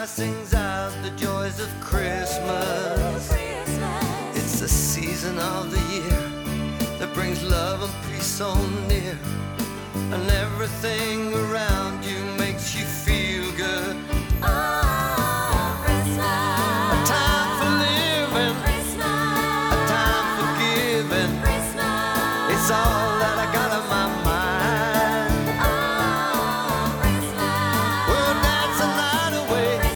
choir sings out the joys of Christmas. It's the season of the year that brings love and peace so near, and everything around you makes you feel good. Oh, Christmas. A time for living, Christmas. a time for giving. Christmas. It's all